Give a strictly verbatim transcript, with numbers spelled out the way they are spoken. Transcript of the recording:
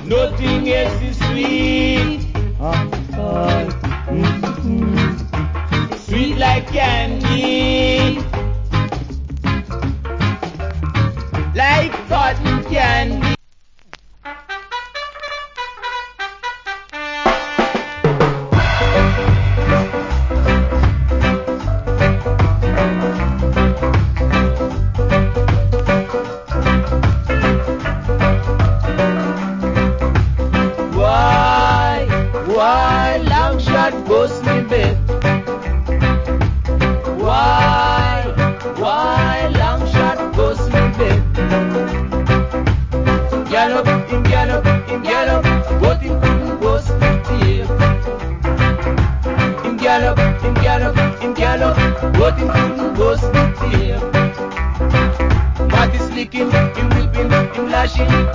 Nothing else is sweet. Ah, ah, mm-hmm. Sweet like candy, like cotton candy. Why long shot bust me bed? Why, why long shot bust me bed? Gallop, him gallop, him gallop, but him couldn't bust me tail. Him gallop, him gallop, him gallop, but him couldn't bust me tail. What is licking, him whipping, him lashing,